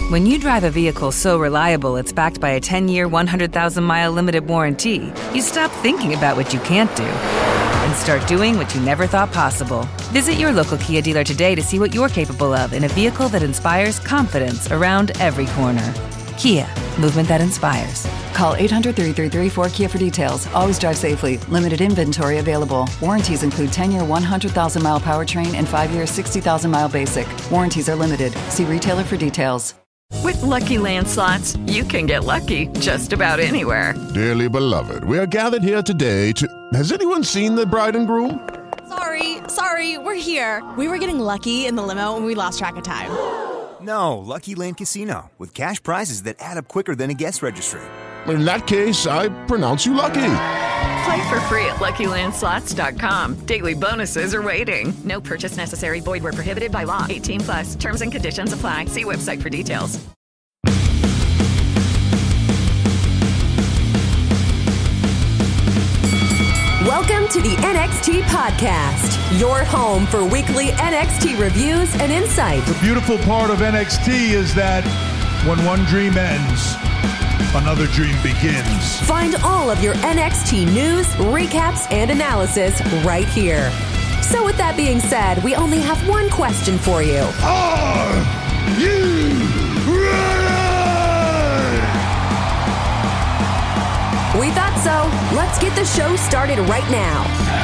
When you drive a vehicle so reliable it's backed by a 10-year, 100,000-mile limited warranty, you stop thinking about what you can't do and start doing what you never thought possible. Visit your local Kia dealer today to see what you're capable of in a vehicle that inspires confidence around every corner. Kia, movement that inspires. Call 800-333-4KIA for details. Always drive safely. Limited inventory available. Warranties include 10-year 100,000-mile powertrain and 5-year 60,000-mile basic. Warranties are limited. See retailer for details. With Lucky Land Slots, you can get lucky just about anywhere. Dearly beloved, we are gathered here today to... Has anyone seen the bride and groom? Sorry, we're here. We were getting lucky in the limo and we lost track of time. No, Lucky Land Casino, with cash prizes that add up quicker than a guest registry. In that case, I pronounce you lucky. Play for free at LuckyLandSlots.com. Daily bonuses are waiting. No purchase necessary. Void where prohibited by law. 18+. Terms and conditions apply. See website for details. Welcome to the NXT Podcast, your home for weekly NXT reviews and insight. The beautiful part of NXT is that when one dream ends, another dream begins. Find all of your NXT news, recaps, and analysis right here. So with that being said, we only have one question for you. Are you ready? We thought so. Let's get the show started right now.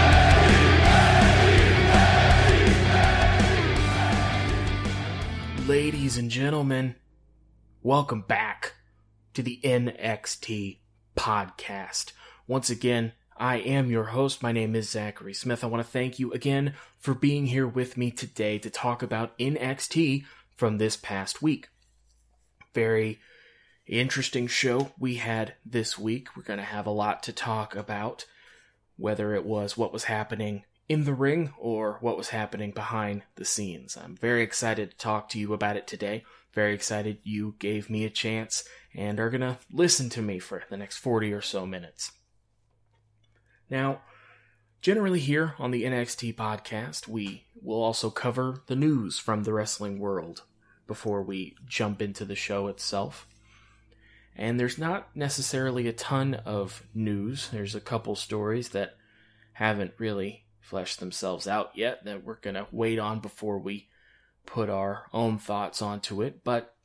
Ladies and gentlemen, welcome back to the NXT Podcast. Once again, I am your host. My name is Zachary Smith. I want to thank you again for being here with me today to talk about NXT from this past week. Very interesting show we had this week. We're going to have a lot to talk about, whether it was what was happening in the ring or what was happening behind the scenes. I'm very excited to talk to you about it today. Very excited you gave me a chance and are going to listen to me for the next 40 or so minutes. Now, generally here on the NXT Podcast, we will also cover the news from the wrestling world before we jump into the show itself. And there's not necessarily a ton of news. There's a couple stories that haven't really fleshed themselves out yet that we're going to wait on before we put our own thoughts onto it. But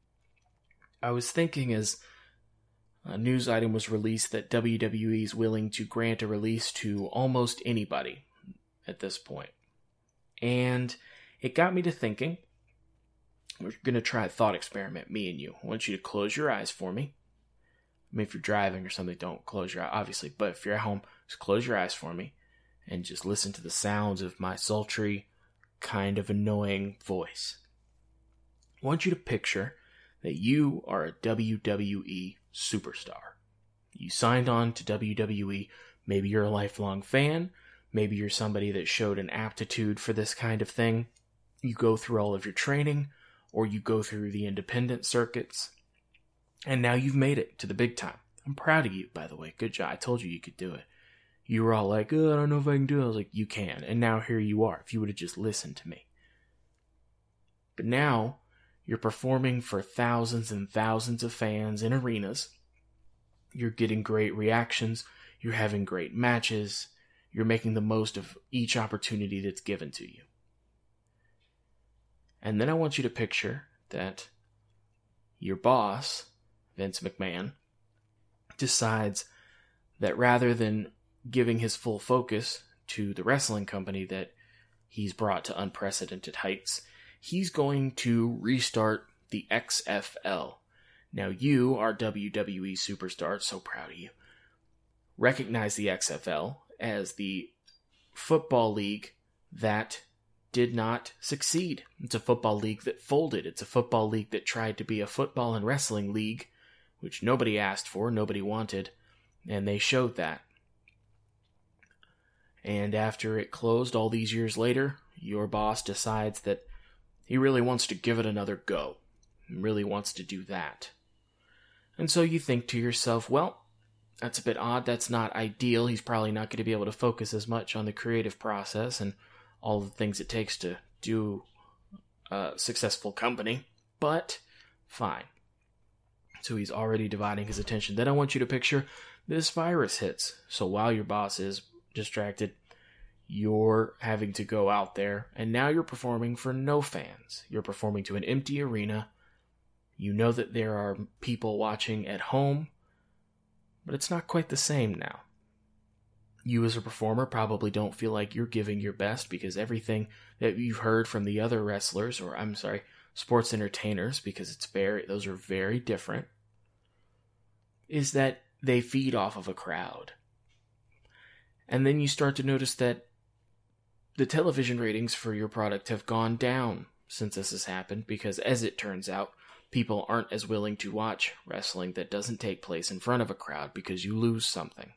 I was thinking as a news item was released that WWE is willing to grant a release to almost anybody at this point. And it got me to thinking. We're going to try a thought experiment, me and you. I want you to close your eyes for me. I mean, if you're driving or something, don't close your eyes, obviously. But if you're at home, just close your eyes for me and just listen to the sounds of my sultry, kind of annoying voice. I want you to picture that you are a WWE superstar. You signed on to WWE. Maybe you're a lifelong fan. Maybe you're somebody that showed an aptitude for this kind of thing. You go through all of your training, or you go through the independent circuits, and now you've made it to the big time. I'm proud of you, by the way. Good job. I told you you could do it. You were all like, oh, I don't know if I can do it. I was like, you can. And now here you are, if you would have just listened to me. But now, you're performing for thousands and thousands of fans in arenas. You're getting great reactions. You're having great matches. You're making the most of each opportunity that's given to you. And then I want you to picture that your boss, Vince McMahon, decides that rather than giving his full focus to the wrestling company that he's brought to unprecedented heights, he's going to restart the XFL. Now you are WWE superstars, so proud of you. Recognize the XFL as the football league that did not succeed. It's a football league that folded. It's a football league that tried to be a football and wrestling league, which nobody asked for, nobody wanted, and they showed that. And after it closed all these years later, your boss decides that he really wants to give it another go. He really wants to do that. And so you think to yourself, well, that's a bit odd. That's not ideal. He's probably not going to be able to focus as much on the creative process and all the things it takes to do a successful company. But Fine. So he's already dividing his attention. Then I want you to picture this virus hits. So while your boss is distracted, you're having to go out there, and now you're performing for no fans. You're performing to an empty arena. You know that there are people watching at home, but it's not quite the same now. You as a performer probably don't feel like you're giving your best because everything that you've heard from the other wrestlers, or sports entertainers, because those are very different, is that they feed off of a crowd. And then you start to notice that the television ratings for your product have gone down since this has happened, because as it turns out, people aren't as willing to watch wrestling that doesn't take place in front of a crowd because you lose something.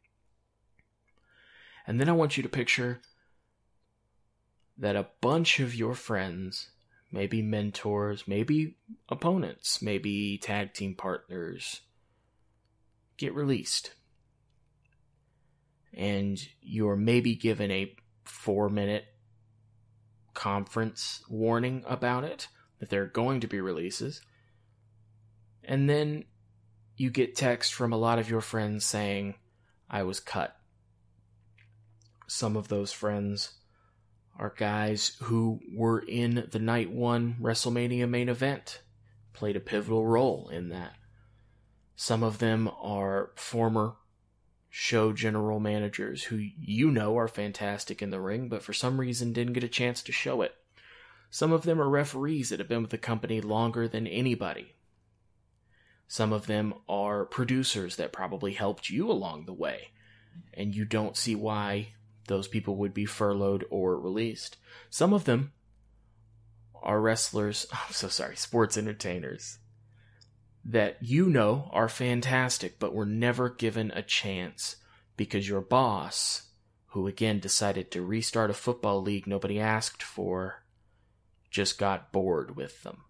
And then I want you to picture that a bunch of your friends, maybe mentors, maybe opponents, maybe tag team partners, get released. And you're maybe given a 4-minute conference warning about it, that there are going to be releases. And then you get text from a lot of your friends saying, I was cut. Some of those friends are guys who were in the Night 1 WrestleMania main event, played a pivotal role in that. Some of them are former show general managers who you know are fantastic in the ring, but for some reason didn't get a chance to show it. Some of them are referees that have been with the company longer than anybody. Some of them are producers that probably helped you along the way, and you don't see why those people would be furloughed or released. Some of them are sports entertainers that you know are fantastic, but were never given a chance because your boss, who again decided to restart a football league nobody asked for, just got bored with them.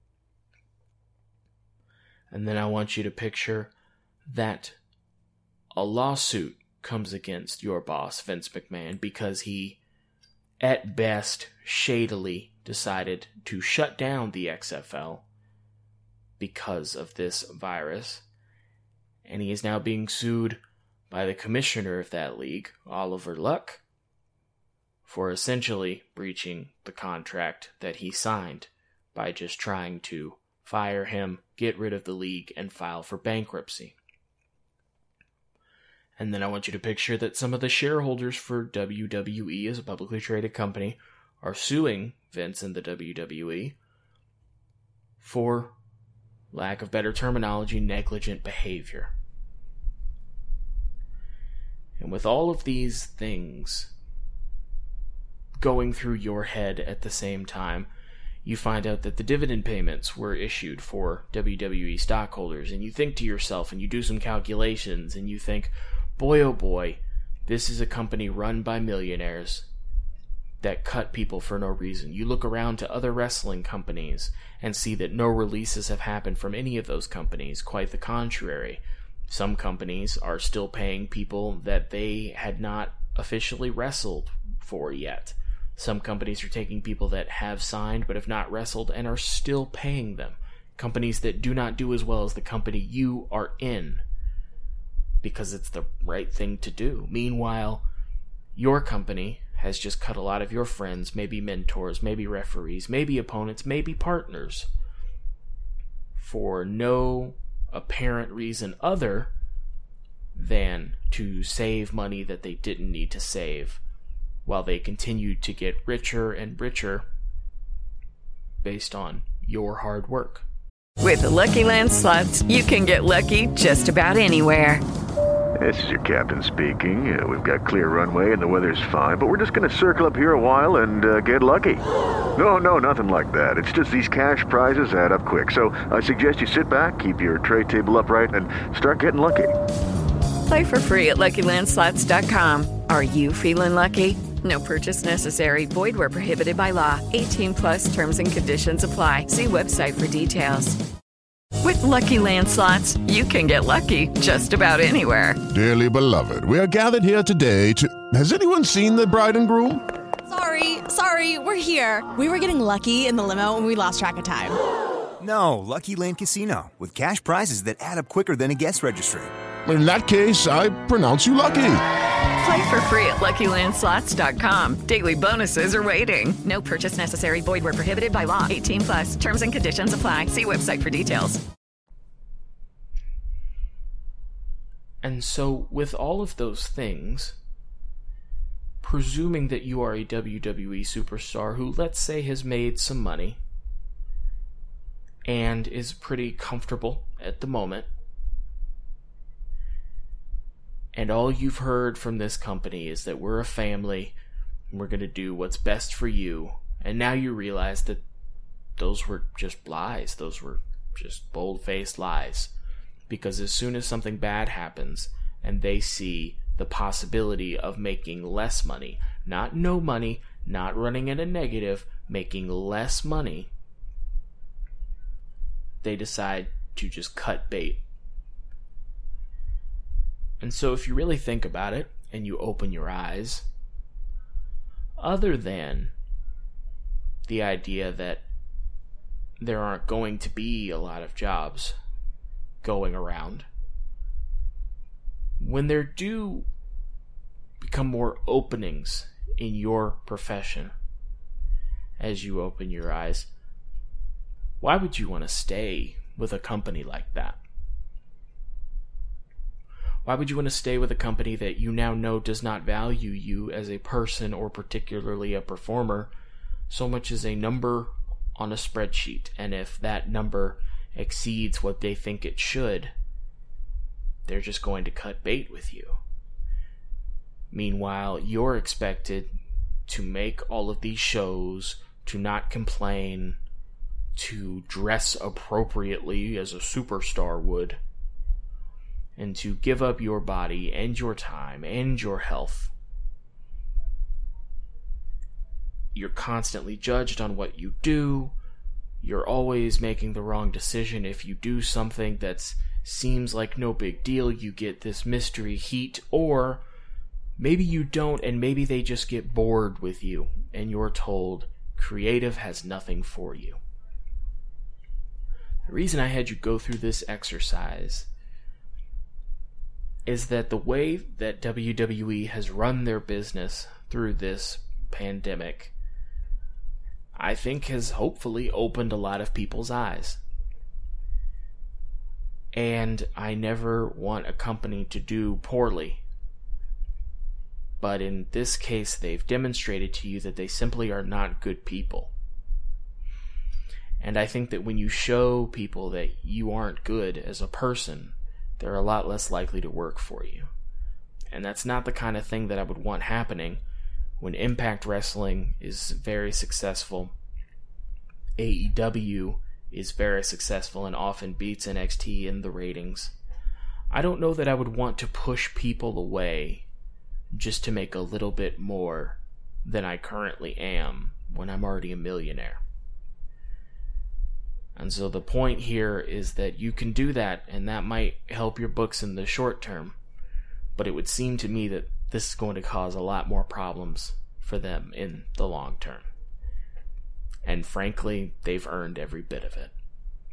And then I want you to picture that a lawsuit comes against your boss, Vince McMahon, because he, at best, shadily decided to shut down the XFL because of this virus. And he is now being sued by the commissioner of that league, Oliver Luck, for essentially breaching the contract that he signed by just trying to fire him, get rid of the league, and file for bankruptcy. And then I want you to picture that some of the shareholders for WWE as a publicly traded company are suing Vince and the WWE for, lack of better terminology, negligent behavior. And with all of these things going through your head at the same time, you find out that the dividend payments were issued for WWE stockholders, and you think to yourself, and you do some calculations, and you think, boy oh boy, this is a company run by millionaires that cut people for no reason. You look around to other wrestling companies and see that no releases have happened from any of those companies. Quite the contrary. Some companies are still paying people that they had not officially wrestled for yet. Some companies are taking people that have signed but have not wrestled and are still paying them. Companies that do not do as well as the company you are in, because it's the right thing to do. Meanwhile, your company has just cut a lot of your friends, maybe mentors, maybe referees, maybe opponents, maybe partners, for no apparent reason other than to save money that they didn't need to save, while they continued to get richer and richer based on your hard work. With the Lucky Land Slots, you can get lucky just about anywhere. This is your captain speaking. We've got clear runway and the weather's fine, but we're just going to circle up here a while and get lucky. No, nothing like that. It's just these cash prizes add up quick. So I suggest you sit back, keep your tray table upright, and start getting lucky. Play for free at LuckyLandSlots.com. Are you feeling lucky? No purchase necessary. Void where prohibited by law. 18+ terms and conditions apply. See website for details. With Lucky Land Slots, you can get lucky just about anywhere. Dearly beloved, we are gathered here today to... Has anyone seen the bride and groom? Sorry, we're here. We were getting lucky in the limo and we lost track of time. No, Lucky Land Casino, with cash prizes that add up quicker than a guest registry. In that case, I pronounce you lucky. Play for free at LuckyLandSlots.com. Daily bonuses are waiting. No purchase necessary. Void where prohibited by law. 18 plus. Terms and conditions apply. See website for details. And so, with all of those things, presuming that you are a WWE superstar who, let's say, has made some money and is pretty comfortable at the moment, and all you've heard from this company is that we're a family, and we're going to do what's best for you, and now you realize that those were just lies. Those were just bold-faced lies. Because as soon as something bad happens, and they see the possibility of making less money, not no money, not running at a negative, making less money, they decide to just cut bait. And so if you really think about it, and you open your eyes, other than the idea that there aren't going to be a lot of jobs going around, when there do become more openings in your profession as you open your eyes, why would you want to stay with a company like that? Why would you want to stay with a company that you now know does not value you as a person or particularly a performer so much as a number on a spreadsheet? And if that number exceeds what they think it should, they're just going to cut bait with you. Meanwhile, you're expected to make all of these shows, to not complain, to dress appropriately as a superstar would, and to give up your body and your time and your health. You're constantly judged on what you do. You're always making the wrong decision. If you do something that seems like no big deal, you get this mystery heat, or maybe you don't, and maybe they just get bored with you, and you're told creative has nothing for you. The reason I had you go through this exercise is that the way that WWE has run their business through this pandemic, I think has hopefully opened a lot of people's eyes. And I never want a company to do poorly. But in this case, they've demonstrated to you that they simply are not good people. And I think that when you show people that you aren't good as a person, they're a lot less likely to work for you. And that's not the kind of thing that I would want happening when Impact Wrestling is very successful, AEW is very successful and often beats NXT in the ratings. I don't know that I would want to push people away just to make a little bit more than I currently am when I'm already a millionaire. And so the point here is that you can do that, and that might help your books in the short term, but it would seem to me that this is going to cause a lot more problems for them in the long term. And frankly, they've earned every bit of it.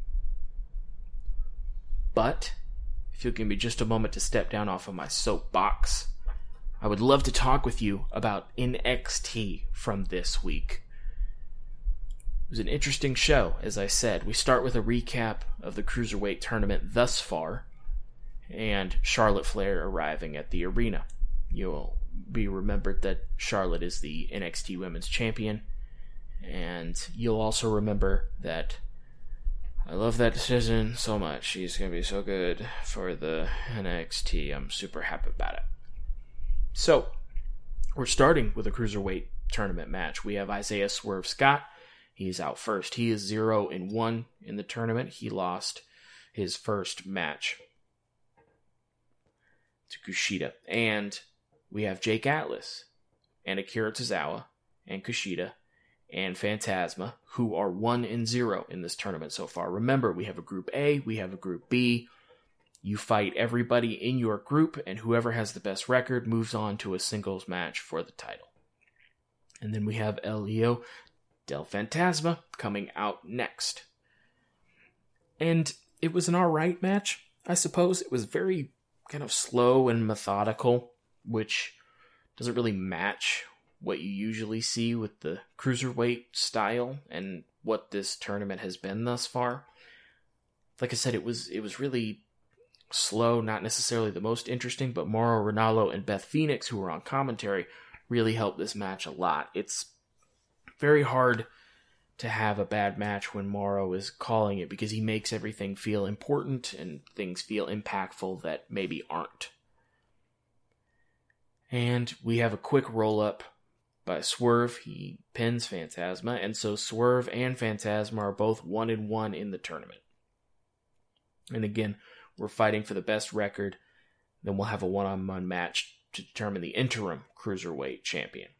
But if you'll give me just a moment to step down off of my soapbox, I would love to talk with you about NXT from this week. It was an interesting show, as I said. We start with a recap of the Cruiserweight tournament thus far, and Charlotte Flair arriving at the arena. You'll be remembered that Charlotte is the NXT Women's Champion, and you'll also remember that I love that decision so much. She's going to be so good for the NXT. I'm super happy about it. So, we're starting with a Cruiserweight tournament match. We have Isaiah Swerve Scott. He's out first. He is 0-1 in the tournament. He lost his first match to Kushida. And we have Jake Atlas and Akira Tozawa and Kushida and Phantasma, who are 1-0 in this tournament so far. Remember, we have a Group A, we have a Group B. You fight everybody in your group, and whoever has the best record moves on to a singles match for the title. And then we have El Hijo del Fantasma coming out next. And it was an alright match, I suppose. It was very kind of slow and methodical, which doesn't really match what you usually see with the cruiserweight style and what this tournament has been thus far. Like I said, it was really slow, not necessarily the most interesting, but Mauro Ranallo and Beth Phoenix, who were on commentary, really helped this match a lot. It's very hard to have a bad match when Mauro is calling it, because he makes everything feel important and things feel impactful that maybe aren't. And we have a quick roll-up by Swerve. He pins Phantasma, and so Swerve and Phantasma are both 1-1 in the tournament. And again, we're fighting for the best record. Then we'll have a one-on-one match to determine the interim Cruiserweight champion.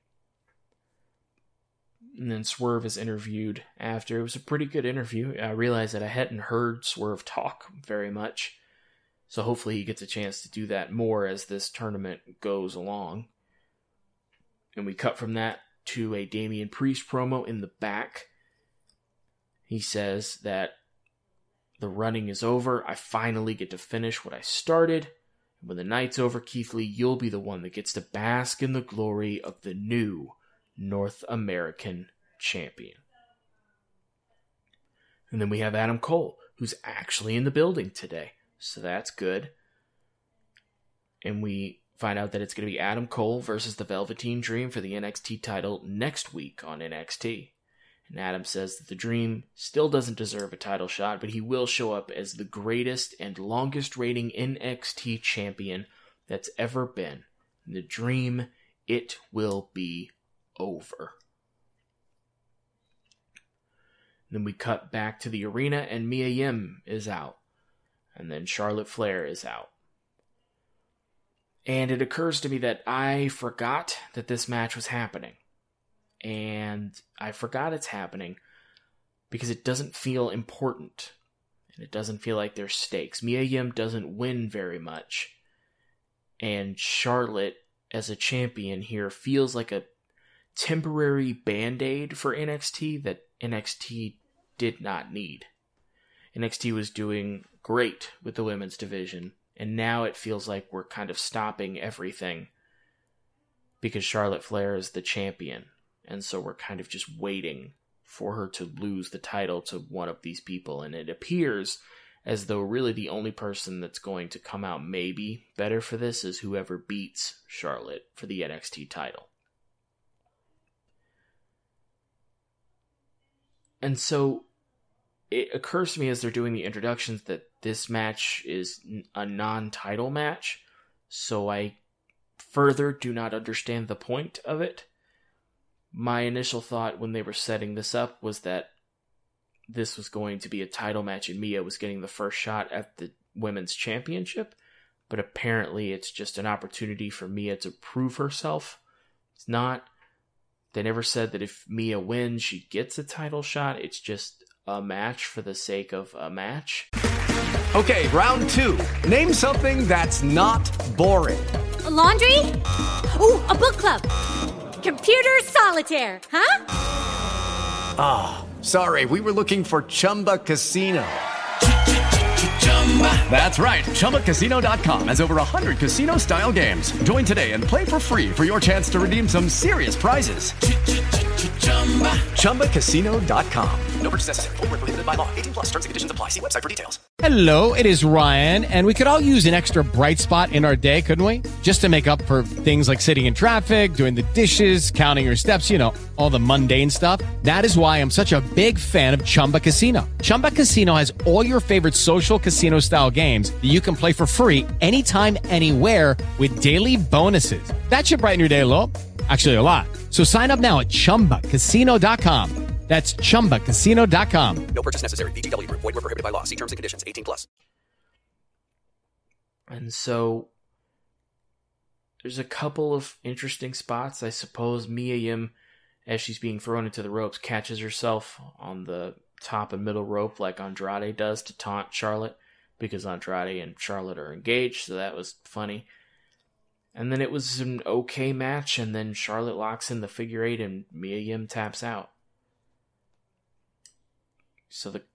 And then Swerve is interviewed after. It was a pretty good interview. I realized that I hadn't heard Swerve talk very much, so hopefully he gets a chance to do that more as this tournament goes along. And we cut from that to a Damian Priest promo in the back. He says that the running is over. I finally get to finish what I started. And when the night's over, Keith Lee, you'll be the one that gets to bask in the glory of the new North American champion. And then we have Adam Cole, who's actually in the building today. So that's good. And we find out that it's going to be Adam Cole versus the Velveteen Dream for the NXT title next week on NXT. And Adam says that the Dream still doesn't deserve a title shot, but he will show up as the greatest and longest reigning NXT champion that's ever been. And the Dream, it will be over. Then we cut back to the arena and Mia Yim is out. And then Charlotte Flair is out. And it occurs to me that I forgot that this match was happening. And I forgot it's happening because it doesn't feel important. And it doesn't feel like there's stakes. Mia Yim doesn't win very much. And Charlotte, as a champion here, feels like a temporary band-aid for NXT that NXT did not need. NXT was doing great with the women's division, and now it feels like we're kind of stopping everything because Charlotte Flair is the champion, and so we're kind of just waiting for her to lose the title to one of these people, and it appears as though really the only person that's going to come out maybe better for this is whoever beats Charlotte for the NXT title. And so it occurs to me as they're doing the introductions that this match is a non-title match, so I further do not understand the point of it. My initial thought when they were setting this up was that this was going to be a title match and Mia was getting the first shot at the women's championship, but apparently it's just an opportunity for Mia to prove herself. It's not. They never said that if Mia wins, she gets a title shot. It's just a match for the sake of a match. Okay, round two. Name something that's not boring. A laundry? Ooh, a book club. Computer solitaire, huh? Ah, oh, sorry. We were looking for Chumba Casino. That's right. ChumbaCasino.com has over 100 casino-style games. Join today and play for free for your chance to redeem some serious prizes. ChumbaCasino.com. No purchase necessary. Void where prohibited by law. 18+ terms and conditions apply. See website for details. Hello, it is Ryan, and we could all use an extra bright spot in our day, couldn't we? Just to make up for things like sitting in traffic, doing the dishes, counting your steps, you know, all the mundane stuff. That is why I'm such a big fan of Chumba Casino. Chumba Casino has all your favorite social casino-style games that you can play for free anytime, anywhere with daily bonuses. That should brighten your day a little. Actually, a lot. So sign up now at ChumbaCasino.com. That's ChumbaCasino.com. No purchase necessary. VGW Group. Void where prohibited by law. See terms and conditions. 18+. And so there's a couple of interesting spots. I suppose Mia Yim, as she's being thrown into the ropes, catches herself on the top and middle rope like Andrade does to taunt Charlotte, because Andrade and Charlotte are engaged, so that was funny. And then it was an okay match, and then Charlotte locks in the figure eight and Mia Yim taps out. So the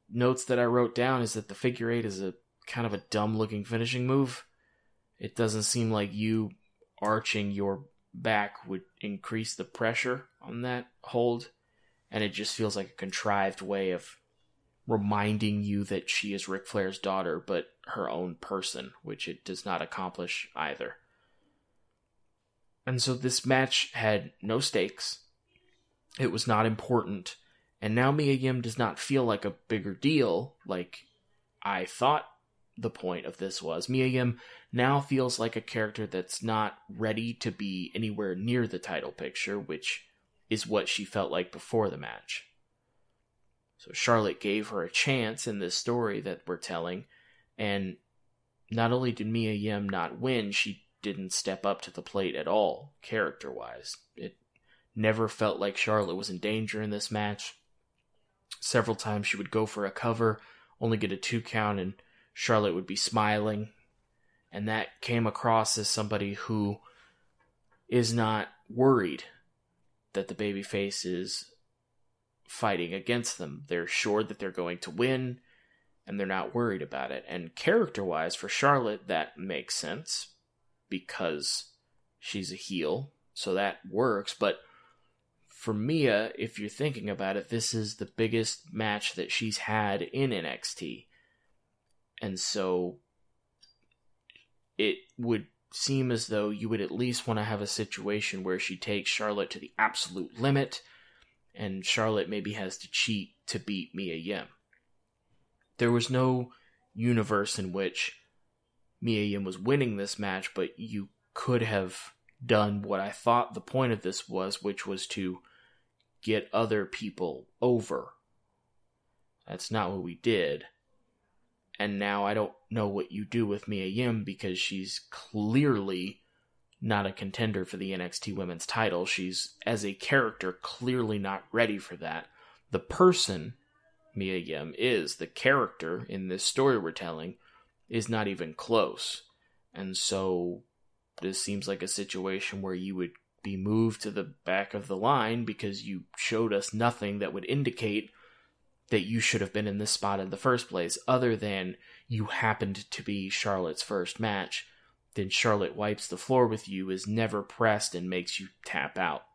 notes that I wrote down is that the figure eight is a kind of a dumb looking finishing move. It doesn't seem like you arching your back would increase the pressure on that hold, and it just feels like a contrived way of reminding you that she is Ric Flair's daughter, but her own person, which it does not accomplish either. And so this match had no stakes. It was not important. And now Mia Yim does not feel like a bigger deal like I thought the point of this was. Mia Yim now feels like a character that's not ready to be anywhere near the title picture, which is what she felt like before the match. So Charlotte gave her a chance in this story that we're telling, and not only did Mia Yim not win, she didn't step up to the plate at all, character-wise. It never felt like Charlotte was in danger in this match. Several times she would go for a cover, only get a 2 count, and Charlotte would be smiling. And that came across as somebody who is not worried that the babyface is fighting against them. They're sure that they're going to win, and they're not worried about it. And character-wise, for Charlotte, that makes sense, because she's a heel, so that works. But for Mia, if you're thinking about it, this is the biggest match that she's had in NXT. And so it would seem as though you would at least want to have a situation where she takes Charlotte to the absolute limit, and Charlotte maybe has to cheat to beat Mia Yim. There was no universe in which Mia Yim was winning this match, but you could have done what I thought the point of this was, which was to get other people over. That's not what we did. And now I don't know what you do with Mia Yim, because she's clearly not a contender for the NXT Women's title. She's, as a character, clearly not ready for that. The person, Mia Yim, is, the character in this story we're telling, is not even close. And so this seems like a situation where you would be moved to the back of the line because you showed us nothing that would indicate that you should have been in this spot in the first place, other than you happened to be Charlotte's first match. Then Charlotte wipes the floor with you, is never pressed, and makes you tap out.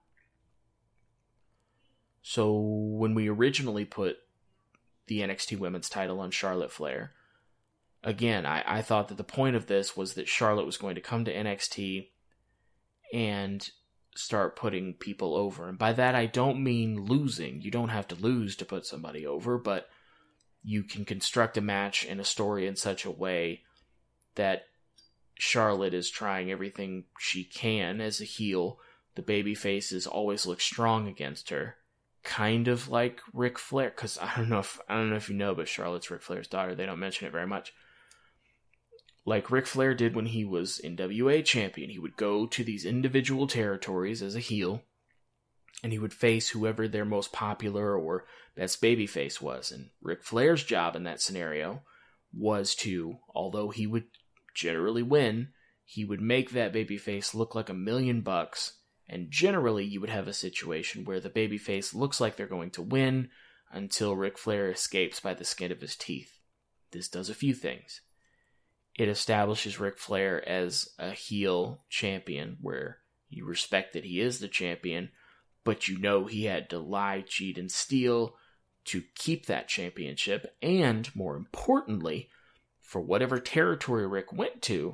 So when we originally put the NXT Women's title on Charlotte Flair, again, I thought that the point of this was that Charlotte was going to come to NXT and start putting people over. And by that, I don't mean losing. You don't have to lose to put somebody over, but you can construct a match and a story in such a way that Charlotte is trying everything she can as a heel. The babyfaces always look strong against her. Kind of like Ric Flair, because I don't know if you know, but Charlotte's Ric Flair's daughter. They don't mention it very much. Like Ric Flair did when he was NWA champion. He would go to these individual territories as a heel, and he would face whoever their most popular or best babyface was. And Ric Flair's job in that scenario was to, although he would generally win, he would make that babyface look like $1 million, and generally you would have a situation where the babyface looks like they're going to win until Ric Flair escapes by the skin of his teeth. This does a few things. It establishes Ric Flair as a heel champion, where you respect that he is the champion, but you know he had to lie, cheat, and steal to keep that championship. And, more importantly, for whatever territory Ric went to,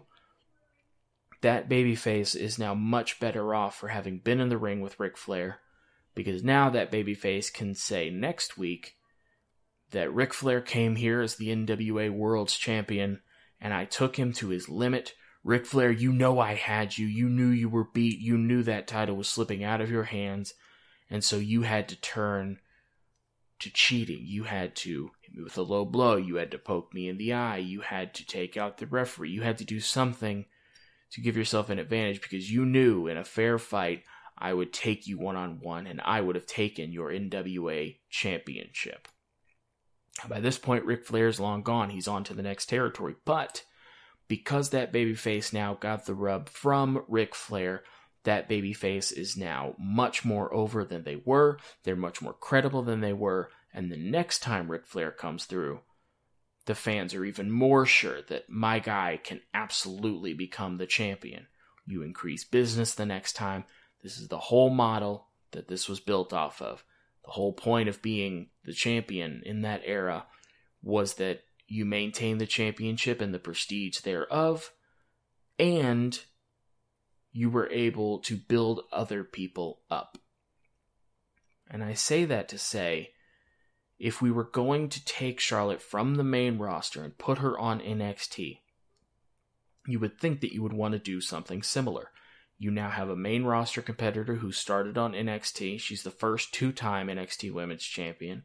that babyface is now much better off for having been in the ring with Ric Flair, because now that babyface can say next week that Ric Flair came here as the NWA World's Champion, and I took him to his limit. Ric Flair, you know I had you. You knew you were beat. You knew that title was slipping out of your hands. And so you had to turn to cheating. You had to hit me with a low blow. You had to poke me in the eye. You had to take out the referee. You had to do something to give yourself an advantage, because you knew in a fair fight I would take you one-on-one and I would have taken your NWA championship. By this point, Ric Flair's long gone. He's on to the next territory. But because that babyface now got the rub from Ric Flair, that babyface is now much more over than they were. They're much more credible than they were. And the next time Ric Flair comes through, the fans are even more sure that my guy can absolutely become the champion. You increase business the next time. This is the whole model that this was built off of. The whole point of being the champion in that era was that you maintain the championship and the prestige thereof, and you were able to build other people up. And I say that to say, if we were going to take Charlotte from the main roster and put her on NXT, you would think that you would want to do something similar. You now have a main roster competitor who started on NXT. She's the first 2-time NXT Women's Champion.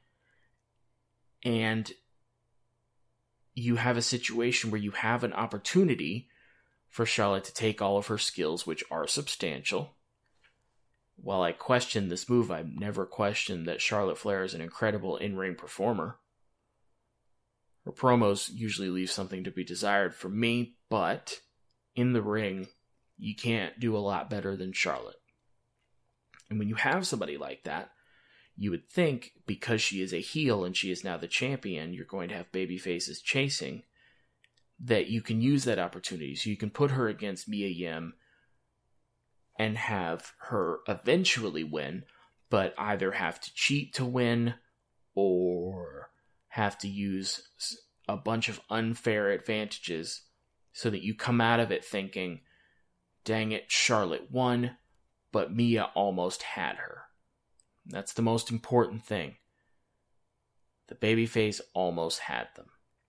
And you have a situation where you have an opportunity for Charlotte to take all of her skills, which are substantial. While I question this move, I've never questioned that Charlotte Flair is an incredible in-ring performer. Her promos usually leave something to be desired for me, but in the ring, you can't do a lot better than Charlotte. And when you have somebody like that, you would think, because she is a heel and she is now the champion, you're going to have baby faces chasing, that you can use that opportunity. So you can put her against Mia Yim and have her eventually win, but either have to cheat to win or have to use a bunch of unfair advantages so that you come out of it thinking, dang it, Charlotte won, but Mia almost had her. That's the most important thing. The babyface almost had them.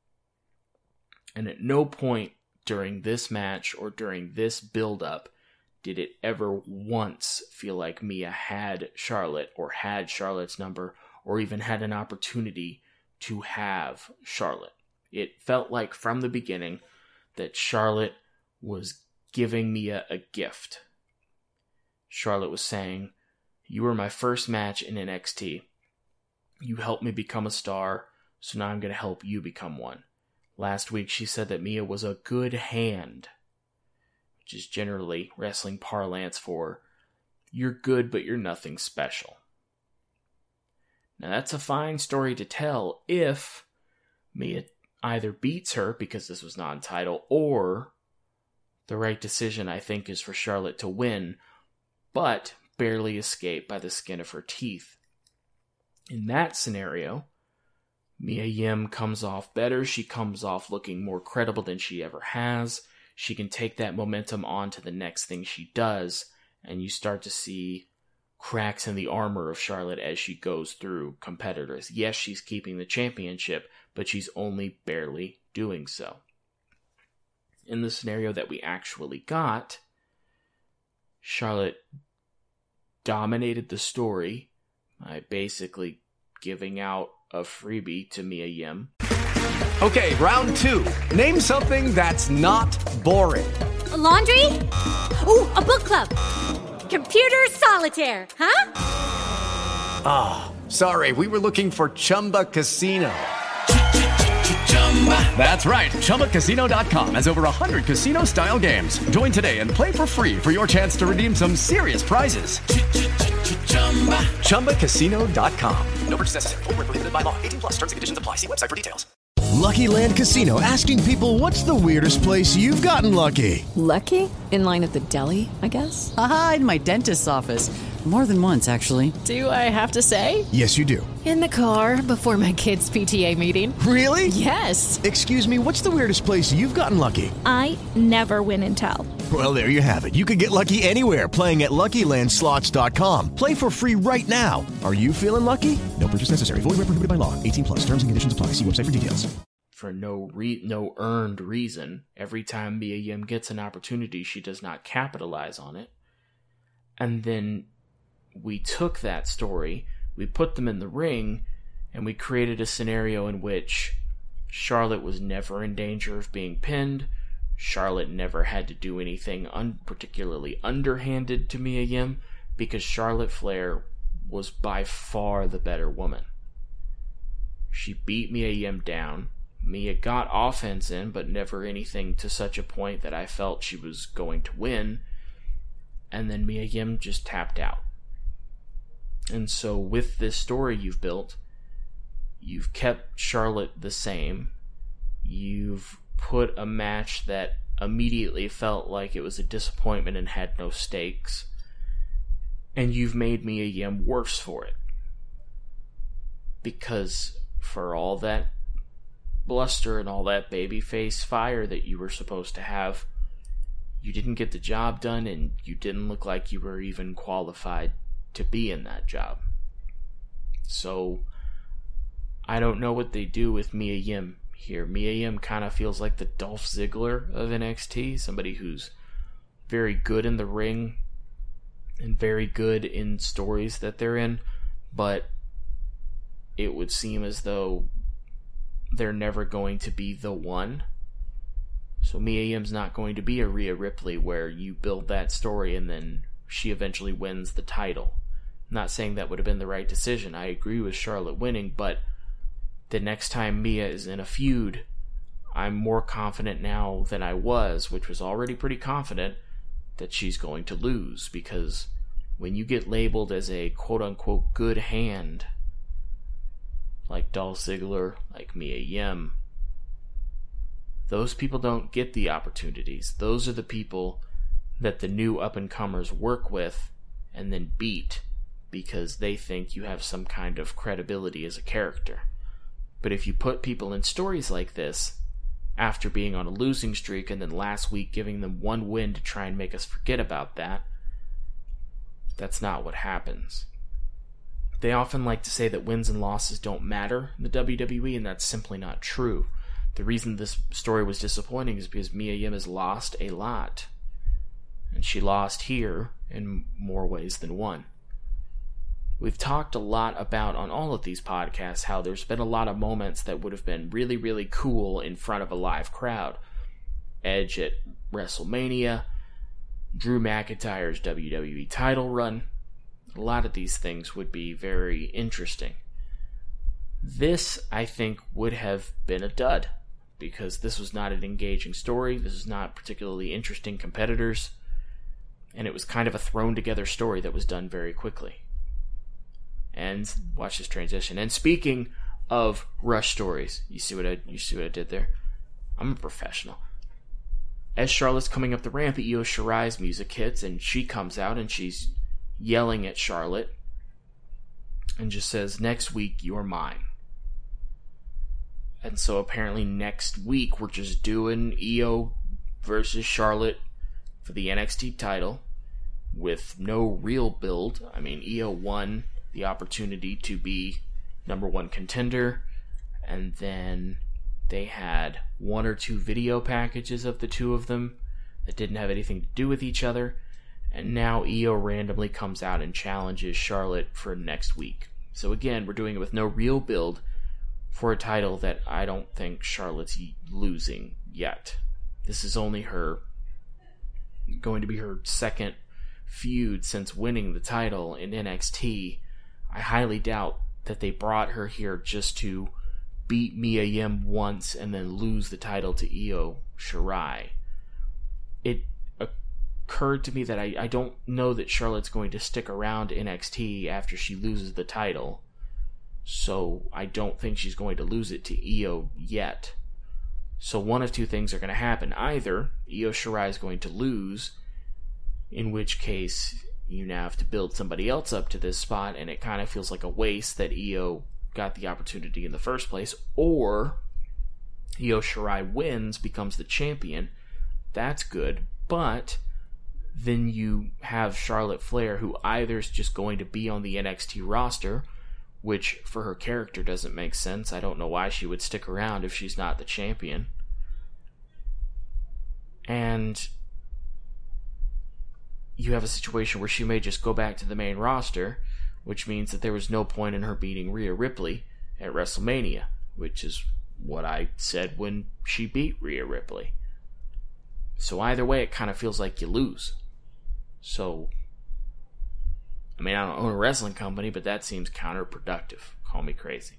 And at no point during this match or during this build-up did it ever once feel like Mia had Charlotte or had Charlotte's number or even had an opportunity to have Charlotte. It felt like from the beginning that Charlotte was giving Mia a gift. Charlotte was saying, you were my first match in NXT. You helped me become a star, so now I'm going to help you become one. Last week she said that Mia was a good hand, which is generally wrestling parlance for, you're good but you're nothing special. Now that's a fine story to tell if Mia either beats her because this was non-title, or the right decision I think is for Charlotte to win, but barely escape by the skin of her teeth. In that scenario, Mia Yim comes off better. She comes off looking more credible than she ever has. She can take that momentum on to the next thing she does, and you start to see cracks in the armor of Charlotte as she goes through competitors. Yes, she's keeping the championship, but she's only barely doing so. In the scenario that we actually got, Charlotte dominated the story by basically giving out a freebie to Mia Yim. Okay, round 2. Name something that's not boring. A laundry? Ooh, a book club. Computer solitaire, huh? Ah, oh, sorry, we were looking for Chumba Casino. That's right, ChumbaCasino.com has over 100 casino-style games. Join today and play for free for your chance to redeem some serious prizes. ChumbaCasino.com. No purchase necessary. Void where prohibited by law. 18+ terms and conditions apply. See website for details. Lucky Land Casino, asking people, what's the weirdest place you've gotten lucky? Lucky? In line at the deli, I guess? Aha, in my dentist's office. More than once, actually. Do I have to say? Yes, you do. In the car before my kids' PTA meeting. Really? Yes. Excuse me, what's the weirdest place you've gotten lucky? I never win and tell. Well, there you have it. You can get lucky anywhere, playing at LuckyLandSlots.com. Play for free right now. Are you feeling lucky? No purchase necessary. Void where prohibited by law. 18+. Terms and conditions apply. See website for details. For no earned reason, every time Mia Yim gets an opportunity, she does not capitalize on it. And then we took that story, we put them in the ring, and we created a scenario in which Charlotte was never in danger of being pinned. Charlotte never had to do anything particularly underhanded to Mia Yim, because Charlotte Flair was by far the better woman. She beat Mia Yim down. Mia got offense in, but never anything to such a point that I felt she was going to win. And then Mia Yim just tapped out. And so with this story you've built, You've kept Charlotte the same. You've put a match that immediately felt like it was a disappointment and had no stakes. And you've made Mia Yim worse for it. Because for all that bluster and all that babyface fire that you were supposed to have, you didn't get the job done, and you didn't look like you were even qualified to be in that job. So, I don't know what they do with Mia Yim here. Mia Yim kind of feels like the Dolph Ziggler of NXT, somebody who's very good in the ring and very good in stories that they're in, but it would seem as though they're never going to be the one. So Mia Yim's not going to be a Rhea Ripley where you build that story and then she eventually wins the title. I'm not saying that would have been the right decision. I agree with Charlotte winning, but the next time Mia is in a feud, I'm more confident now than I was, which was already pretty confident, that she's going to lose. Because when you get labeled as a quote-unquote good hand, like Dolph Ziggler, like Mia Yim, those people don't get the opportunities. Those are the people that the new up-and-comers work with and then beat because they think you have some kind of credibility as a character. But if you put people in stories like this, after being on a losing streak and then last week giving them one win to try and make us forget about that, that's not what happens. They often like to say that wins and losses don't matter in the WWE, and that's simply not true. The reason this story was disappointing is because Mia Yim has lost a lot. And she lost here in more ways than one. We've talked a lot about, on all of these podcasts, how there's been a lot of moments that would have been really, really cool in front of a live crowd. Edge at WrestleMania, Drew McIntyre's WWE title run. A lot of these things would be very interesting. This, I think, would have been a dud, because this was not an engaging story, this is not particularly interesting competitors, and it was kind of a thrown-together story that was done very quickly. And watch this transition. And speaking of rush stories, you see what I did there? I'm a professional. As Charlotte's coming up the ramp, Io Shirai's music hits, and she comes out and she's yelling at Charlotte and just says, "Next week, you're mine." And so apparently next week we're just doing Io versus Charlotte for the NXT title with no real build. I mean, Io won the opportunity to be number one contender, and then they had one or two video packages of the two of them that didn't have anything to do with each other, and now Io randomly comes out and challenges Charlotte for next week. So again, we're doing it with no real build for a title that I don't think Charlotte's losing yet. This is only going to be her second feud since winning the title in NXT. I highly doubt that they brought her here just to beat Mia Yim once and then lose the title to Io Shirai. It occurred to me that I don't know that Charlotte's going to stick around NXT after she loses the title, so I don't think she's going to lose it to Io yet. So one of two things are going to happen. Either Io Shirai is going to lose, in which case you now have to build somebody else up to this spot, and it kind of feels like a waste that Io got the opportunity in the first place, or Io Shirai wins, becomes the champion. That's good, but then you have Charlotte Flair, who either is just going to be on the NXT roster, which for her character doesn't make sense. I don't know why she would stick around if she's not the champion. And you have a situation where she may just go back to the main roster, which means that there was no point in her beating Rhea Ripley at WrestleMania, which is what I said when she beat Rhea Ripley. So either way, it kind of feels like you lose. So, I mean, I don't own a wrestling company, but that seems counterproductive. Call me crazy.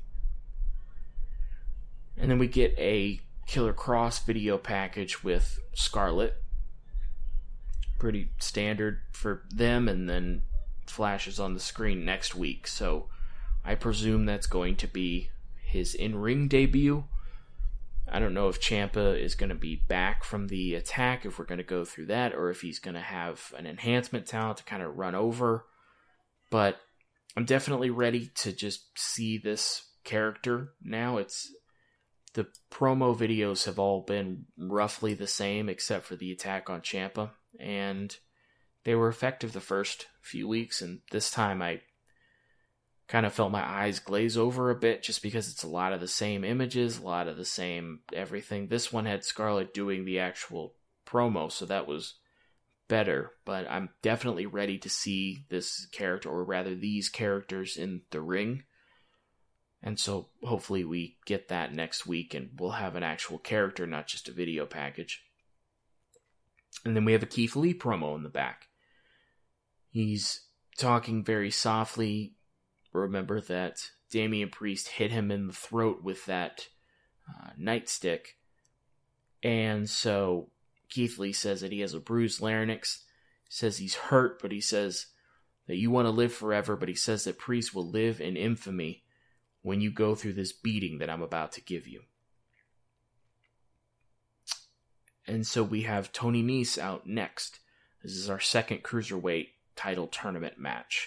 And then we get a Killer Cross video package with Scarlett. Pretty standard for them, and then flashes on the screen next week. So I presume that's going to be his in-ring debut. I don't know if Ciampa is going to be back from the attack, if we're going to go through that, or if he's going to have an enhancement talent to kind of run over. But I'm definitely ready to just see this character now. The promo videos have all been roughly the same, except for the attack on Ciampa, and they were effective the first few weeks, and this time I kind of felt my eyes glaze over a bit just because it's a lot of the same images, a lot of the same everything. This one had Scarlett doing the actual promo, so that was better, but I'm definitely ready to see this character, or rather these characters, in the ring. And so hopefully we get that next week and we'll have an actual character, not just a video package. And then we have a Keith Lee promo in the back. He's talking very softly. Remember that Damian Priest hit him in the throat with that nightstick. And so Keith Lee says that he has a bruised larynx. Says he's hurt, but he says that you want to live forever, but he says that Priest will live in infamy when you go through this beating that I'm about to give you. And so we have Tony Nese out next. This is our second Cruiserweight title tournament match.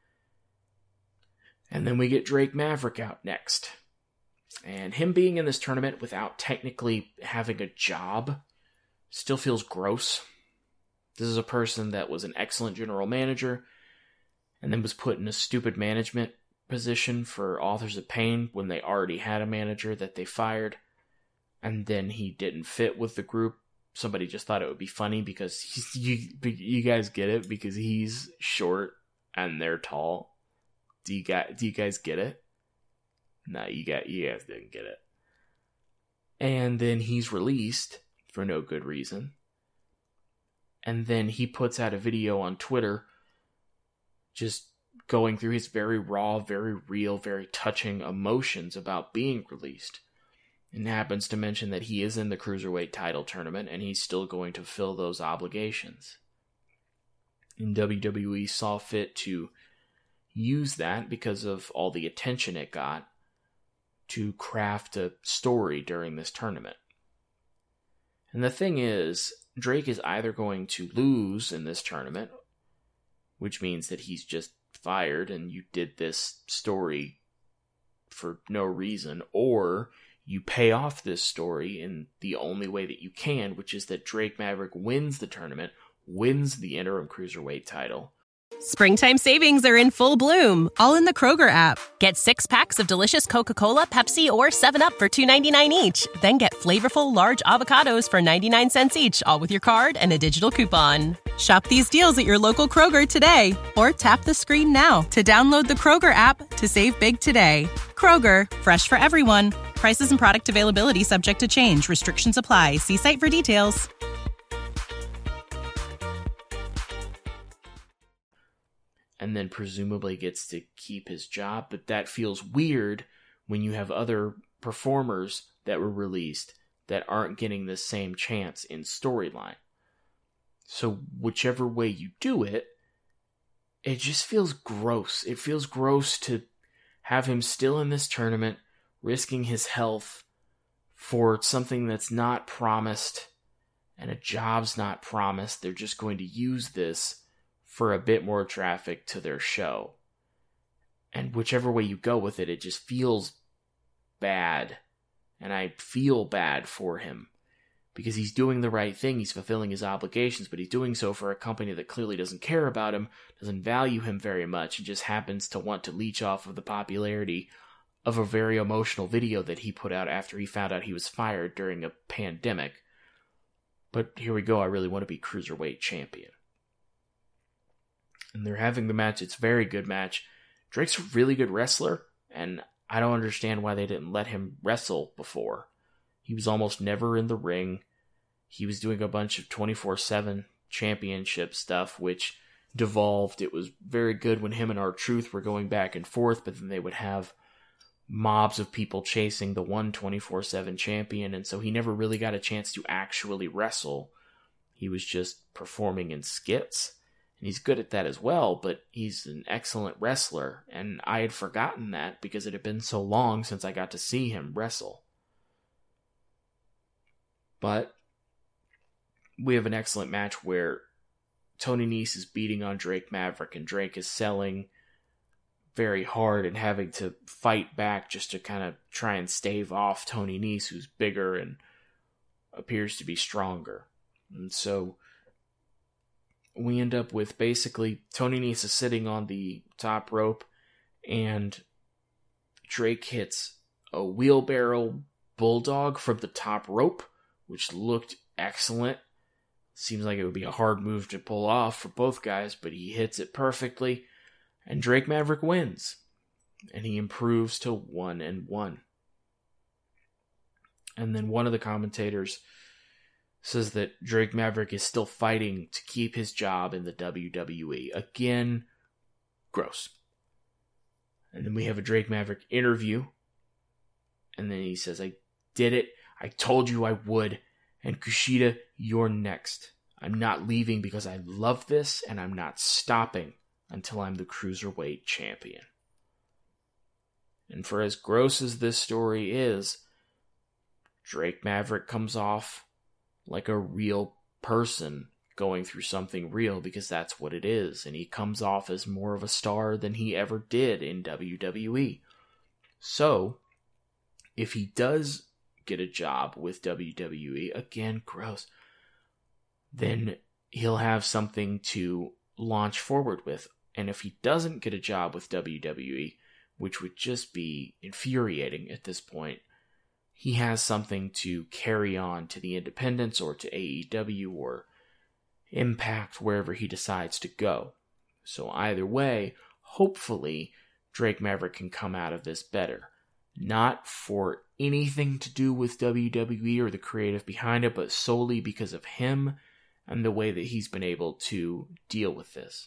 And then we get Drake Maverick out next. And him being in this tournament without technically having a job still feels gross. This is a person that was an excellent general manager and then was put in a stupid management position for Authors of Pain when they already had a manager that they fired, and then he didn't fit with the group. Somebody just thought it would be funny because you guys get it, because he's short and they're tall. Do you guys get it? No, you guys didn't get it. And then he's released for no good reason. And then he puts out a video on Twitter just going through his very raw, very real, very touching emotions about being released. And happens to mention that he is in the Cruiserweight title tournament and he's still going to fill those obligations. And WWE saw fit to use that, because of all the attention it got, to craft a story during this tournament. And the thing is, Drake is either going to lose in this tournament, which means that he's just fired and you did this story for no reason, or you pay off this story in the only way that you can, which is that Drake Maverick wins the tournament, wins the interim Cruiserweight title. Springtime savings are in full bloom, all in the Kroger app. Get 6 packs of delicious Coca-Cola, Pepsi, or 7-Up for $2.99 each. Then get flavorful large avocados for 99 cents each, all with your card and a digital coupon. Shop these deals at your local Kroger today, or tap the screen now to download the Kroger app to save big today. Kroger, fresh for everyone. Prices and product availability subject to change. Restrictions apply. See site for details. And then presumably gets to keep his job, but that feels weird when you have other performers that were released that aren't getting the same chance in storyline. So whichever way you do it, it just feels gross. It feels gross to have him still in this tournament, risking his health for something that's not promised, and a job's not promised. They're just going to use this for a bit more traffic to their show. And whichever way you go with it, it just feels bad. And I feel bad for him, because he's doing the right thing. He's fulfilling his obligations, but he's doing so for a company that clearly doesn't care about him, doesn't value him very much, and just happens to want to leech off of the popularity of a very emotional video that he put out after he found out he was fired during a pandemic. But here we go, I really want to be Cruiserweight champion. And they're having the match. It's a very good match. Drake's a really good wrestler, and I don't understand why they didn't let him wrestle before. He was almost never in the ring. He was doing a bunch of 24/7 championship stuff, which devolved. It was very good when him and R-Truth were going back and forth, but then they would have mobs of people chasing the one 24/7 champion, and so he never really got a chance to actually wrestle. He was just performing in skits. And he's good at that as well, but he's an excellent wrestler. And I had forgotten that because it had been so long since I got to see him wrestle. But we have an excellent match where Tony Nese is beating on Drake Maverick, and Drake is selling very hard and having to fight back just to kind of try and stave off Tony Nese, who's bigger and appears to be stronger. And so we end up with basically Tony Nese is sitting on the top rope, and Drake hits a wheelbarrow bulldog from the top rope, which looked excellent. Seems like it would be a hard move to pull off for both guys, but he hits it perfectly, and Drake Maverick wins, and he improves to 1-1. And then one of the commentators says that Drake Maverick is still fighting to keep his job in the WWE. Again, gross. And then we have a Drake Maverick interview, and then he says, "I did it. I told you I would. And Kushida, you're next. I'm not leaving because I love this, and I'm not stopping until I'm the Cruiserweight champion." And for as gross as this story is, Drake Maverick comes off like a real person going through something real, because that's what it is. And he comes off as more of a star than he ever did in WWE. So, if he does get a job with WWE, again, gross, then he'll have something to launch forward with. And if he doesn't get a job with WWE, which would just be infuriating at this point, he has something to carry on to the independents or to AEW or Impact, wherever he decides to go. So either way, hopefully, Drake Maverick can come out of this better. Not for anything to do with WWE or the creative behind it, but solely because of him and the way that he's been able to deal with this.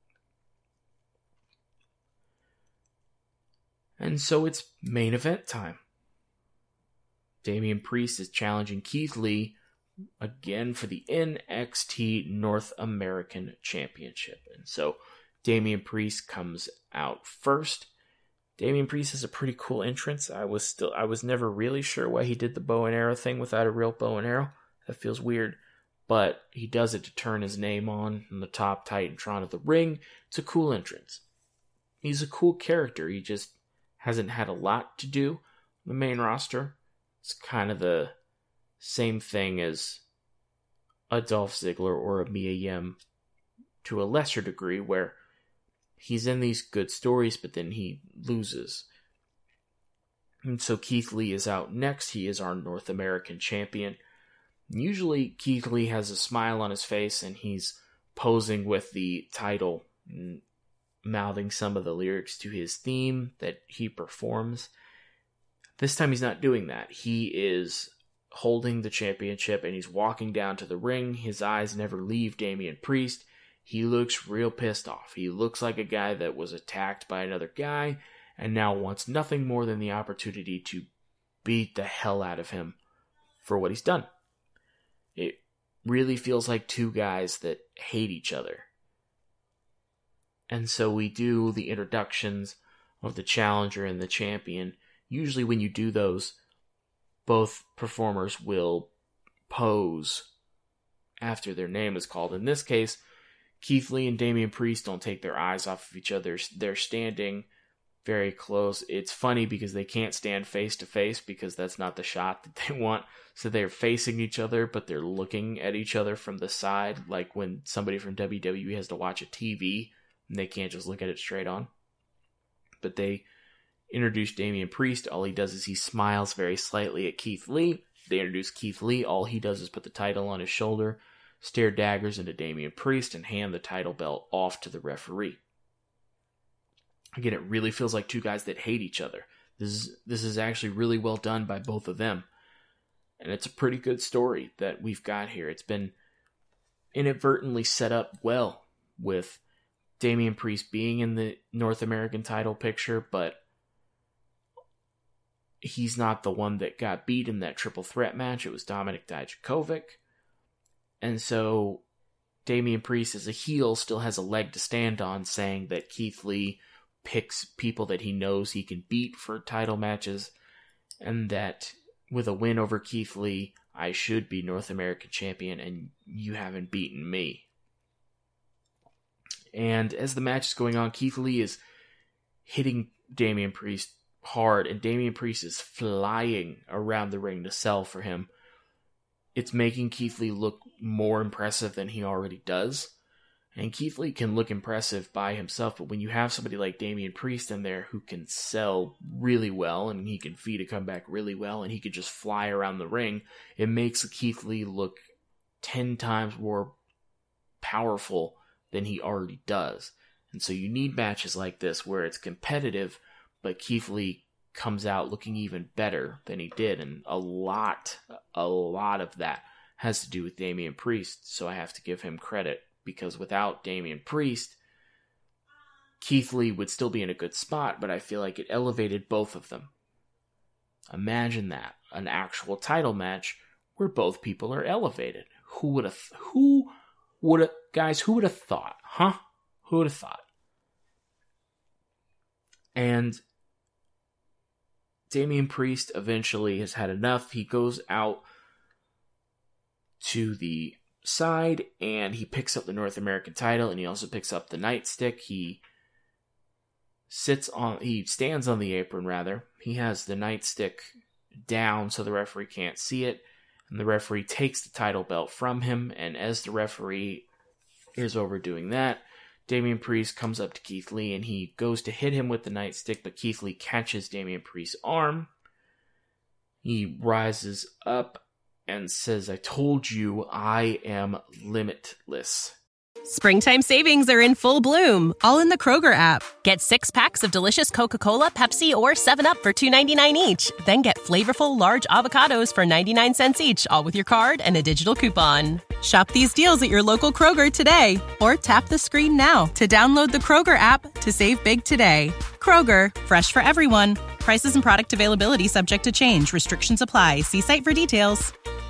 And so it's main event time. Damian Priest is challenging Keith Lee again for the NXT North American Championship. And so Damian Priest comes out first. Damian Priest has a pretty cool entrance. I was never really sure why he did the bow and arrow thing without a real bow and arrow. That feels weird. But he does it to turn his name on the top Titantron of the ring. It's a cool entrance. He's a cool character. He just hasn't had a lot to do on the main roster. It's kind of the same thing as a Dolph Ziggler or a Mia Yim to a lesser degree, where he's in these good stories, but then he loses. And so Keith Lee is out next. He is our North American champion. Usually Keith Lee has a smile on his face and he's posing with the title, mouthing some of the lyrics to his theme that he performs. This time he's not doing that. He is holding the championship and he's walking down to the ring. His eyes never leave Damian Priest. He looks real pissed off. He looks like a guy that was attacked by another guy and now wants nothing more than the opportunity to beat the hell out of him for what he's done. It really feels like two guys that hate each other. And so we do the introductions of the challenger and the champion. Usually when you do those, both performers will pose after their name is called. In this case, Keith Lee and Damian Priest don't take their eyes off of each other. They're standing very close. It's funny because they can't stand face to face because that's not the shot that they want. So they're facing each other, but they're looking at each other from the side, like when somebody from WWE has to watch a TV and they can't just look at it straight on. But they introduce Damian Priest. All he does is he smiles very slightly at Keith Lee. They introduce Keith Lee. All he does is put the title on his shoulder, stare daggers into Damian Priest, and hand the title belt off to the referee. Again, it really feels like two guys that hate each other. This is actually really well done by both of them. And it's a pretty good story that we've got here. It's been inadvertently set up well with Damian Priest being in the North American title picture, but he's not the one that got beat in that triple threat match. It was Dominik Dijakovic. And so Damian Priest as a heel still has a leg to stand on, saying that Keith Lee picks people that he knows he can beat for title matches, and that with a win over Keith Lee, I should be North American champion, and you haven't beaten me. And as the match is going on, Keith Lee is hitting Damian Priest hard, and Damian Priest is flying around the ring to sell for him. It's making Keith Lee look more impressive than he already does. And Keith Lee can look impressive by himself, but when you have somebody like Damian Priest in there who can sell really well, and he can feed a comeback really well, and he can just fly around the ring, it makes Keith Lee look 10 times more powerful than he already does. And so you need matches like this where it's competitive, but Keith Lee comes out looking even better than he did, and a lot of that has to do with Damian Priest, so I have to give him credit. Because without Damian Priest, Keith Lee would still be in a good spot, but I feel like it elevated both of them. Imagine that, an actual title match where both people are elevated. Who would have thought, huh? Who would have thought? And Damian Priest eventually has had enough. He goes out to the side and he picks up the North American title, and he also picks up the nightstick. He stands on the apron rather. He has the nightstick down so the referee can't see it, and the referee takes the title belt from him, and as the referee is overdoing that, Damian Priest comes up to Keith Lee and he goes to hit him with the nightstick, but Keith Lee catches Damian Priest's arm. He rises up and says, "I told you I am limitless." Springtime savings are in full bloom, all in the Kroger app. Get 6 packs of delicious Coca-Cola, Pepsi, or 7UP for $2.99 each. Then get flavorful large avocados for 99 cents each, all with your card and a digital coupon. Shop these deals at your local Kroger today, or tap the screen now to download the Kroger app to save big today. Kroger, fresh for everyone. Prices and product availability subject to change. Restrictions apply. See site for details.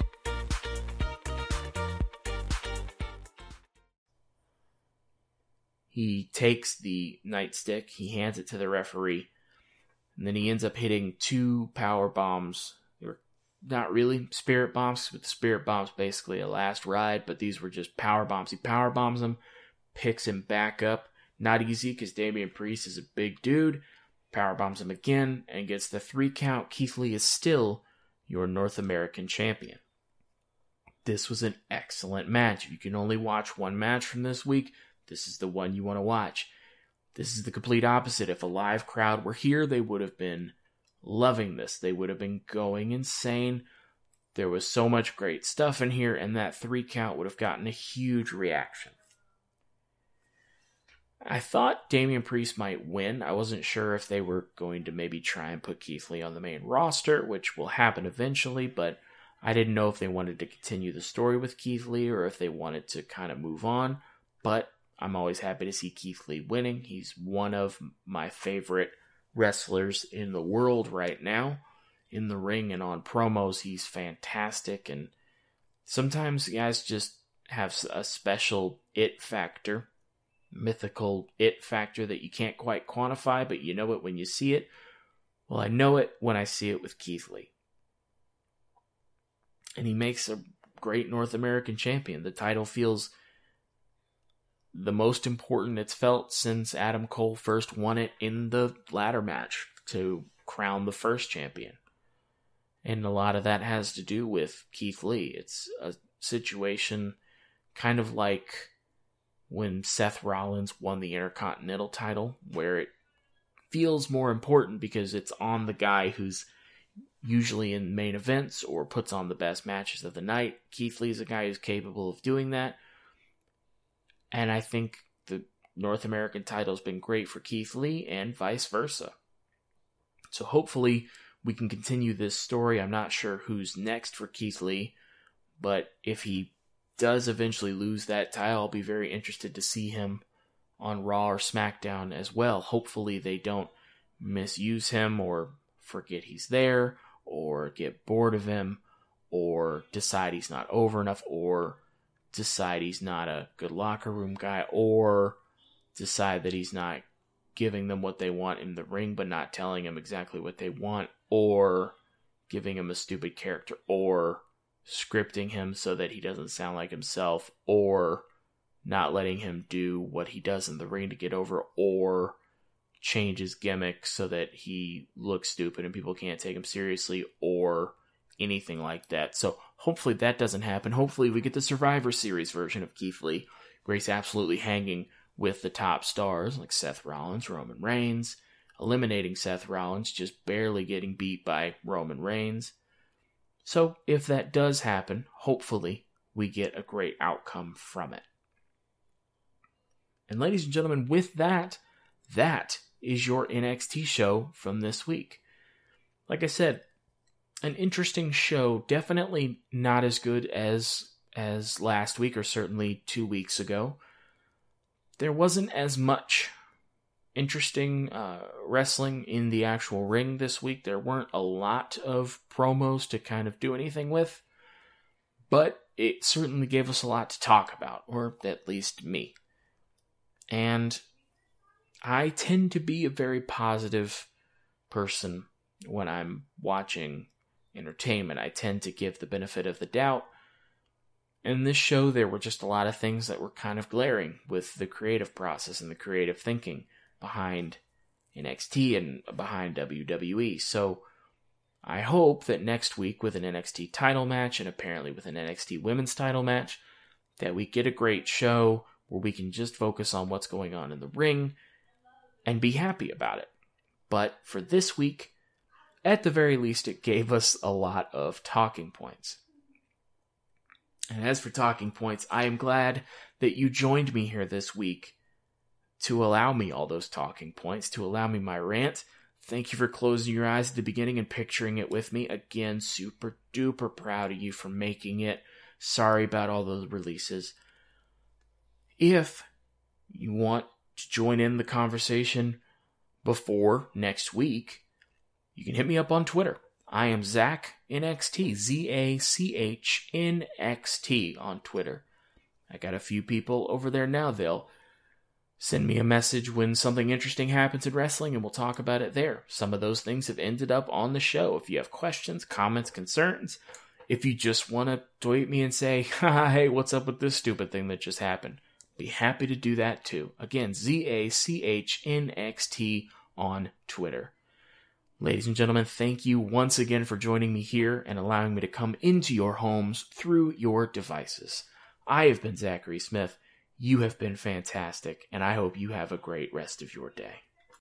He takes the nightstick, he hands it to the referee, and then he ends up hitting 2 power bombs. They were not really spirit bombs, but the spirit bombs basically a last ride, but these were just power bombs. He power bombs him, picks him back up. Not easy because Damian Priest is a big dude. Power bombs him again and gets the 3 count. Keith Lee is still your North American champion. This was an excellent match. If you can only watch one match from this week, this is the one you want to watch. This is the complete opposite. If a live crowd were here, they would have been loving this. They would have been going insane. There was so much great stuff in here, and that 3 count would have gotten a huge reaction. I thought Damian Priest might win. I wasn't sure if they were going to maybe try and put Keith Lee on the main roster, which will happen eventually, but I didn't know if they wanted to continue the story with Keith Lee or if they wanted to kind of move on, but I'm always happy to see Keith Lee winning. He's one of my favorite wrestlers in the world right now. In the ring and on promos, he's fantastic. And sometimes guys just have a special it factor, mythical it factor that you can't quite quantify, but you know it when you see it. Well, I know it when I see it with Keith Lee. And he makes a great North American champion. The title feels the most important it's felt since Adam Cole first won it in the ladder match to crown the first champion. And a lot of that has to do with Keith Lee. It's a situation kind of like when Seth Rollins won the Intercontinental title, where it feels more important because it's on the guy who's usually in main events or puts on the best matches of the night. Keith Lee's a guy who's capable of doing that. And I think the North American title's been great for Keith Lee and vice versa. So hopefully we can continue this story. I'm not sure who's next for Keith Lee, but if he does eventually lose that title, I'll be very interested to see him on Raw or SmackDown as well. Hopefully they don't misuse him or forget he's there or get bored of him or decide he's not over enough or decide he's not a good locker room guy, or decide that he's not giving them what they want in the ring but not telling him exactly what they want, or giving him a stupid character, or scripting him so that he doesn't sound like himself, or not letting him do what he does in the ring to get over, or change his gimmick so that he looks stupid and people can't take him seriously, or anything like that. So hopefully that doesn't happen. Hopefully we get the Survivor Series version of Keith Lee, where he's absolutely hanging with the top stars like Seth Rollins, Roman Reigns, eliminating Seth Rollins, just barely getting beat by Roman Reigns. So if that does happen, hopefully we get a great outcome from it. And ladies and gentlemen, with that, that is your NXT show from this week. Like I said, an interesting show, definitely not as good as last week, or certainly 2 weeks ago. There wasn't as much interesting wrestling in the actual ring this week. There weren't a lot of promos to kind of do anything with, but it certainly gave us a lot to talk about, or at least me. And I tend to be a very positive person when I'm watching entertainment. I tend to give the benefit of the doubt. In this show, there were just a lot of things that were kind of glaring with the creative process and the creative thinking behind NXT and behind WWE. So I hope that next week, with an NXT title match and apparently with an NXT women's title match, that we get a great show where we can just focus on what's going on in the ring and be happy about it. But for this week, at the very least, it gave us a lot of talking points. And as for talking points, I am glad that you joined me here this week to allow me all those talking points, to allow me my rant. Thank you for closing your eyes at the beginning and picturing it with me. Again, super duper proud of you for making it. Sorry about all those releases. If you want to join in the conversation before next week, you can hit me up on Twitter. I am ZachNXT, ZACHNXT on Twitter. I got a few people over there now. They'll send me a message when something interesting happens in wrestling, and we'll talk about it there. Some of those things have ended up on the show. If you have questions, comments, concerns, if you just want to tweet me and say, hey, what's up with this stupid thing that just happened? Be happy to do that too. Again, ZACHNXT on Twitter. Ladies and gentlemen, thank you once again for joining me here and allowing me to come into your homes through your devices. I have been Zachary Smith. You have been fantastic, and I hope you have a great rest of your day.